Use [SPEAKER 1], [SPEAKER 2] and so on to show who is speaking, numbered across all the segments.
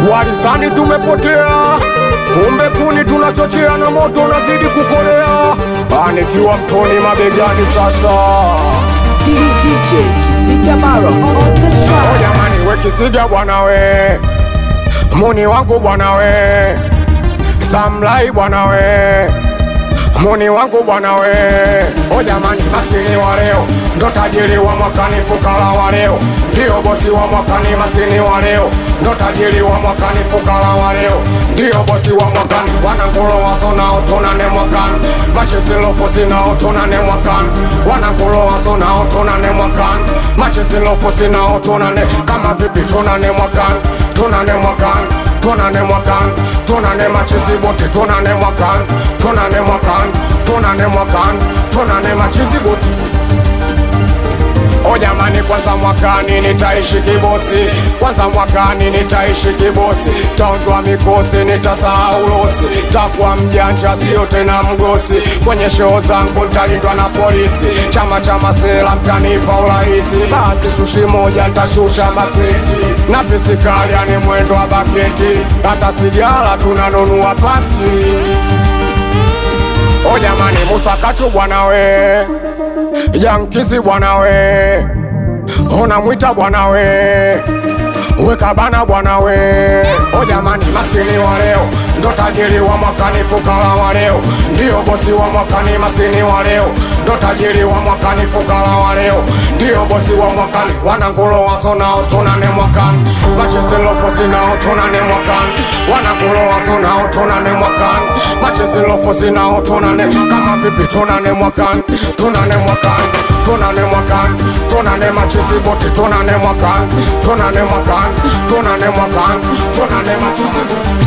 [SPEAKER 1] Walizani tumepotea, kumbe kuni tunachochea na moto unazidi kukolea. Anikiwa mtoni mabegani sasa.
[SPEAKER 2] DJ Kisiga Maro on the track.
[SPEAKER 1] Jamani we Kisiga bwana we, muni wangu bwana we, Samlai bwana we, muni wangu bwana we. Jamani maskini wa leo ndo tajiri wa mwakani, fukara wa leo ndio bosi wa mwakani. Maskini wa leo ndo tajiri wa mwakani, fukara wa leo ndio bosi wa mwakani. Wanangolo waso nao tonane mwakani, machezilofosi nao tonane mwakani. Wanangolo waso nao tonane mwakani, machezilofosi nao tonane. Kama vipi tonane mwakani, tonane mwakani, tonane mwakani, tonane machizi bote, tonane mwakani, tonane mwakani, tonane mwakani, tonane machizi bote. Jamani kwanza mwakani nitaishi kibosi, kwanza mwakani nitaishi kibosi. Taondoa mikosi, nitasahau losi, takuwa mjanja sio tena mgosi. Kwenye show zangu nitalindwa na polisi, chama cha masela mtanipa urahisi. Basi shushi moja nitashusha makreti, na pisikali yani mwendo wa baketi. Hata sigara tunanunua pati. Jamani Musa Kachu bwana we, Yankizi bwana we, unamwita bwana we, Wekabana bwana we. Jamani maskini wa leo ndo tajiri wa mwakani, fukara wa leo ndio bosi wa mwakani. Maskini wa leo ndo tajiri wa mwakani, fukara wa leo ndio bosi wa mwakani. Wanangolo waso nao tonane mwakani, machezilofosi nao tonane mwakani. Wanangolo waso nao tonane mwakani, machezilofosi nao tonane. Kama vipi tonane mwakani, tonane mwakani, tonane mwakani, tonane machizi bote, tonane mwakani, tonane mwakani, tonane mwakani, tonane machizi bote.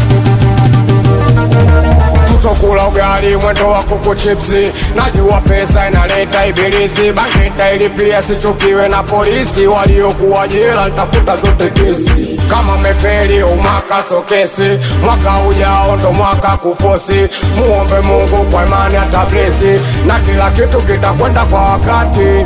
[SPEAKER 1] Tutokula ugali mwendo wa kuku chipsi, najua pesa inaleta ibilisi. Bangita ili pia sichukiwe na polisi, waliokuwa jela nitafuta zote kesi. Kama mefeli umaka sokesi, mwaka ujao ndo mwaka kufosi. Muombe Mungu kwa imani atablesi, na kila kitu kitakwenda kwa wakati.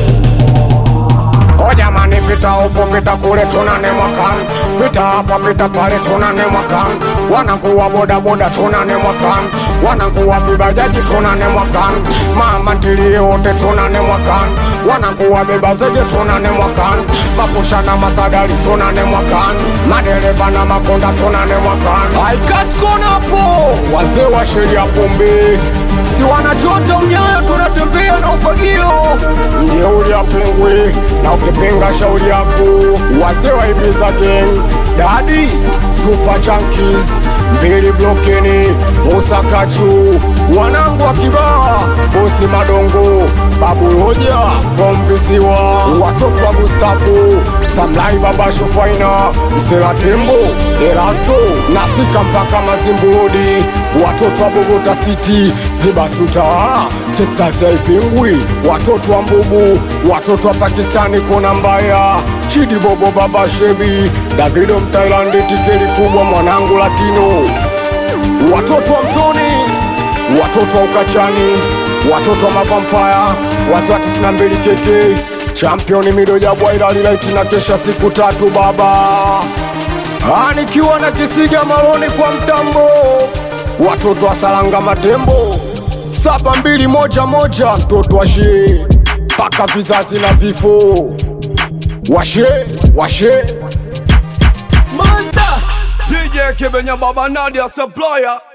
[SPEAKER 1] Jamani pita upo pita kule tonane mwakani, pita hapa pita pale tonane mwakani. Wanakuwa boda boda tonane mwakani, wanakuwa vibajaji tonane mwakani. Mama ntilie wote tonane mwakani, wanakuwa beba zege tonane mwakani. Mapusha na masadari tonane mwakani, madereva na makonda tonane mwakani. Aikatko napo wazee wa sheria pombe, si wanachota unyayo tunatembea na ufagio. Ndio uliapengwe na ukipinga shauri yako. Wazee wa Ibiza gang, Daddy, Super Junkies, Mbili Blokeni, Musa Kachu, wanangu wa Kibaa, Bosi Madongo, Babu Hoja from Visiwa, watoto wa Gustavo, Samlai Baba Shufaina, Msela Tembo, Erasto, nafika mpaka Mazimburudi, watoto wa Bogota City, Vibasi Utawala, Texas ya Ipingwi, watoto wa Mbubu, watoto wa Pakistani kona mbaya, Chidi Bobo Baba Shebi, Davido Mtailandi tikeli kubwa mwanangu Latino, watoto wa Mtoni, watoto wa Ukachani, watoto wa Mavampaya, wazwa 92 keke, championi mido ya Bwaila Lilaiti na kesha siku 3 baba. Nikiwa na Kisiga Maloni kwa mtambo, watoto wa Salanga Matembo, 7211 mtoto wa she, paka vizazi na vifo. Washe
[SPEAKER 3] Monster DJ Kibenya Baba Nadia Supplier.